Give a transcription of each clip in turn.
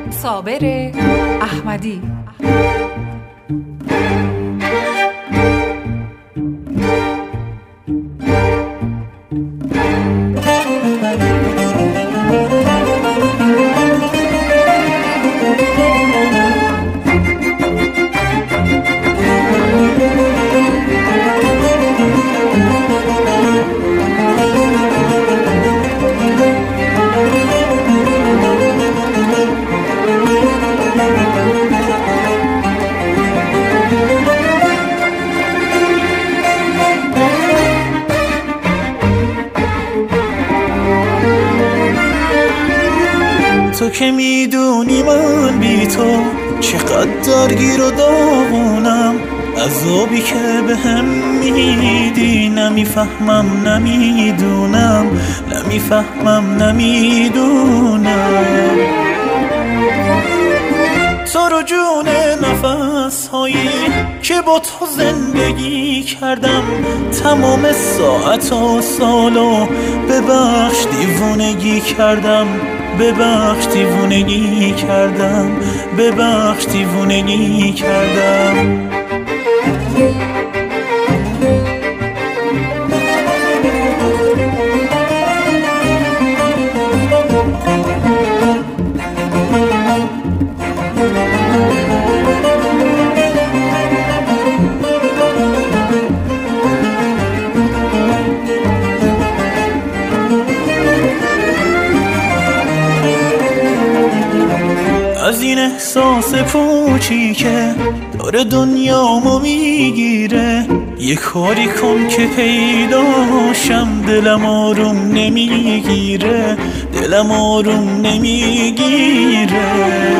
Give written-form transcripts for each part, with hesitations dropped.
صابر احمدی. تو که میدونی من بی تو چقدر درگیر و داغونم، عذابی که به هم میدی نمیفهمم نمیدونم، نمیفهمم نمیدونم. تو رو جون نفس هایی که با تو زندگی کردم، تمام ساعت و سالو ببخش دیوونگی کردم، ببخش دیوونگی کردم، ببخش دیوونگی کردم. از این احساس پوچی که داره دنیامو میگیره، یه کاری کن که پیداشم، دلم آروم نمیگیره، دلم آروم نمیگیره.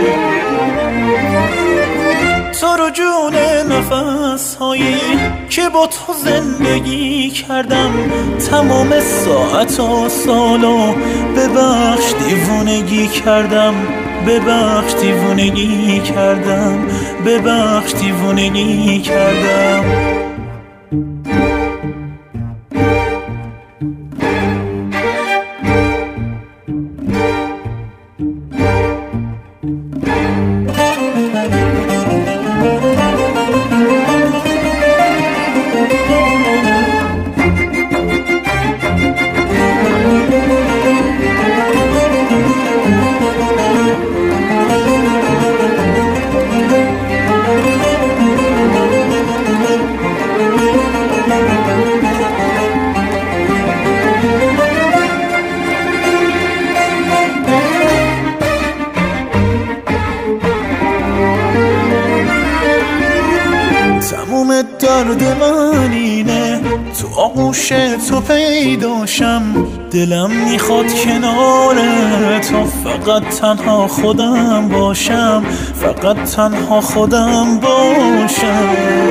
تو رو جون نفس هایی که با تو زندگی کردم، تمام ساعت و سالو ببخش دیوونگی کردم، ببخش دیوونگی کردم، ببخش دیوونگی کردم. تموم درد من اینه تو آغوش تو پیداشم، دلم میخواد کنار تو فقط تنها خودم باشم، فقط تنها خودم باشم.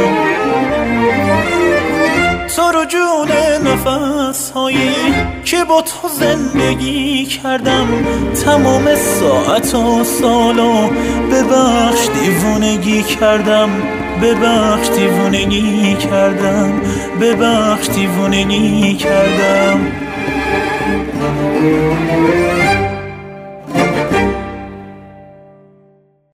تو رو جون نفس هایی که با تو زندگی کردم، تمام ساعت و سالو ببخش دیوونگی کردم، ببخش دیوونگی کردم، ببخش دیوونگی کردم.